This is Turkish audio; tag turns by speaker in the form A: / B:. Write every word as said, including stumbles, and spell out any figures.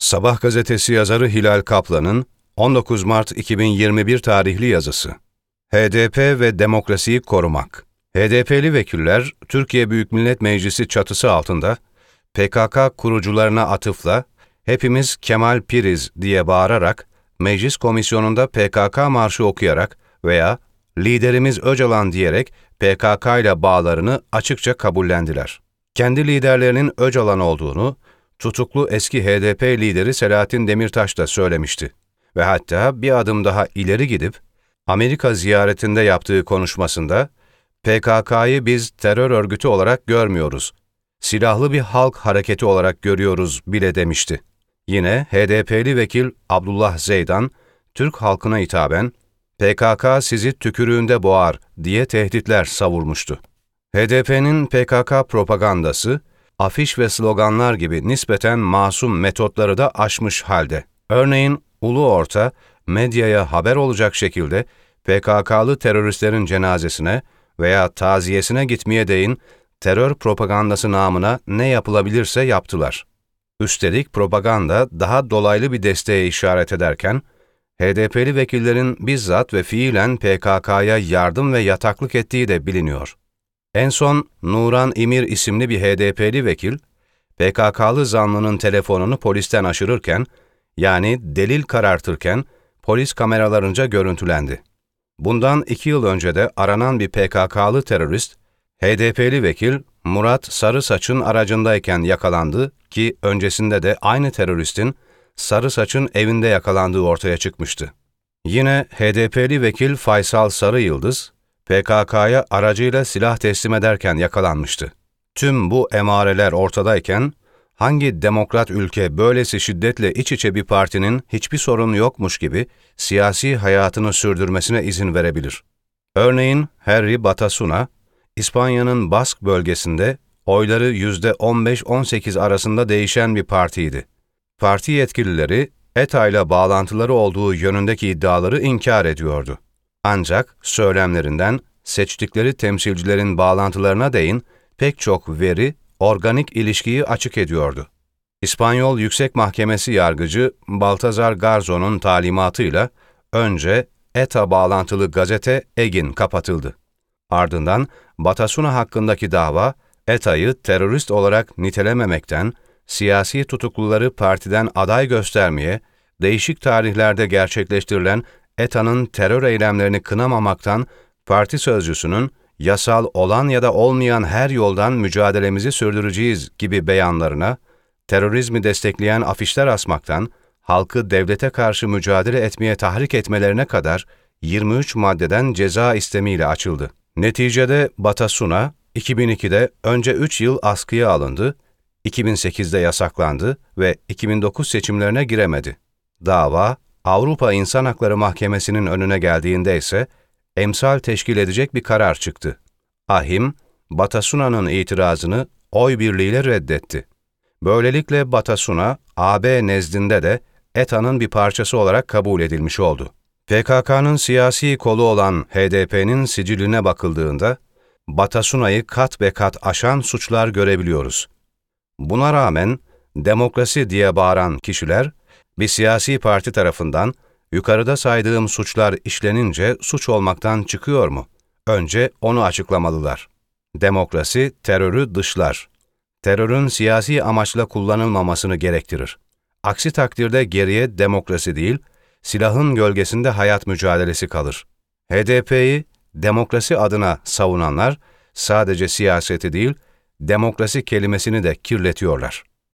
A: Sabah gazetesi yazarı Hilal Kaplan'ın on dokuz Mart iki bin yirmi bir tarihli yazısı. H D P ve demokrasiyi korumak. H D P'li vekiller, Türkiye Büyük Millet Meclisi çatısı altında P K K kurucularına atıfla "Hepimiz Kemal Piriz" diye bağırarak, meclis komisyonunda P K K marşı okuyarak veya "Liderimiz Öcalan" diyerek P K K ile bağlarını açıkça kabullendiler. Kendi liderlerinin Öcalan olduğunu, tutuklu eski H D P lideri Selahattin Demirtaş da söylemişti. Ve hatta bir adım daha ileri gidip, Amerika ziyaretinde yaptığı konuşmasında, P K K'yı biz terör örgütü olarak görmüyoruz, silahlı bir halk hareketi olarak görüyoruz bile demişti. Yine H D P'li vekil Abdullah Zeydan, Türk halkına hitaben, P K K sizi tükürüğünde boğar diye tehditler savurmuştu. H D P'nin P K K propagandası, afiş ve sloganlar gibi nispeten masum metotları da aşmış halde. Örneğin ulu orta, medyaya haber olacak şekilde P K K'lı teröristlerin cenazesine veya taziyesine gitmeye değin terör propagandası namına ne yapılabilirse yaptılar. Üstelik propaganda daha dolaylı bir desteğe işaret ederken, H D P'li vekillerin bizzat ve fiilen P K K'ya yardım ve yataklık ettiği de biliniyor. En son Nuran İmir isimli bir H D P'li vekil, P K K'lı zanlının telefonunu polisten aşırırken, yani delil karartırken polis kameralarınca görüntülendi. Bundan iki yıl önce de aranan bir P K K'lı terörist, H D P'li vekil Murat Sarısaç'ın aracındayken yakalandı ki öncesinde de aynı teröristin Sarısaç'ın evinde yakalandığı ortaya çıkmıştı. Yine H D P'li vekil Faysal Sarıyıldız, P K K'ya aracıyla silah teslim ederken yakalanmıştı. Tüm bu emareler ortadayken, hangi demokrat ülke böylesi şiddetle iç içe bir partinin hiçbir sorunu yokmuş gibi siyasi hayatını sürdürmesine izin verebilir? Örneğin Herri Batasuna, İspanya'nın Bask bölgesinde oyları yüzde on beş on sekiz arasında değişen bir partiydi. Parti yetkilileri, E T A ile bağlantıları olduğu yönündeki iddiaları inkar ediyordu. Ancak söylemlerinden seçtikleri temsilcilerin bağlantılarına değin pek çok veri, organik ilişkiyi açık ediyordu. İspanyol Yüksek Mahkemesi yargıcı Baltazar Garzo'nun talimatıyla önce E T A bağlantılı gazete Egin kapatıldı. Ardından Batasuna hakkındaki dava, E T A'yı terörist olarak nitelememekten, siyasi tutukluları partiden aday göstermeye, değişik tarihlerde gerçekleştirilen E T A'nın terör eylemlerini kınamamaktan, parti sözcüsünün yasal olan ya da olmayan her yoldan mücadelemizi sürdüreceğiz gibi beyanlarına, terörizmi destekleyen afişler asmaktan, halkı devlete karşı mücadele etmeye tahrik etmelerine kadar yirmi üç maddeden ceza istemiyle açıldı. Neticede Batasuna, iki bin ikide önce üç yıl askıya alındı, iki bin sekizde yasaklandı ve iki bin dokuz seçimlerine giremedi. Dava, Avrupa İnsan Hakları Mahkemesi'nin önüne geldiğinde ise emsal teşkil edecek bir karar çıktı. Ahim, Batasuna'nın itirazını oy birliğiyle reddetti. Böylelikle Batasuna, A B nezdinde de E T A'nın bir parçası olarak kabul edilmiş oldu. P K K'nın siyasi kolu olan H D P'nin siciline bakıldığında, Batasuna'yı kat be kat aşan suçlar görebiliyoruz. Buna rağmen, demokrasi diye bağıran kişiler, bir siyasi parti tarafından yukarıda saydığım suçlar işlenince suç olmaktan çıkıyor mu? Önce onu açıklamalılar. Demokrasi terörü dışlar. Terörün siyasi amaçla kullanılmamasını gerektirir. Aksi takdirde geriye demokrasi değil, silahın gölgesinde hayat mücadelesi kalır. H D P'yi demokrasi adına savunanlar sadece siyaseti değil, demokrasi kelimesini de kirletiyorlar.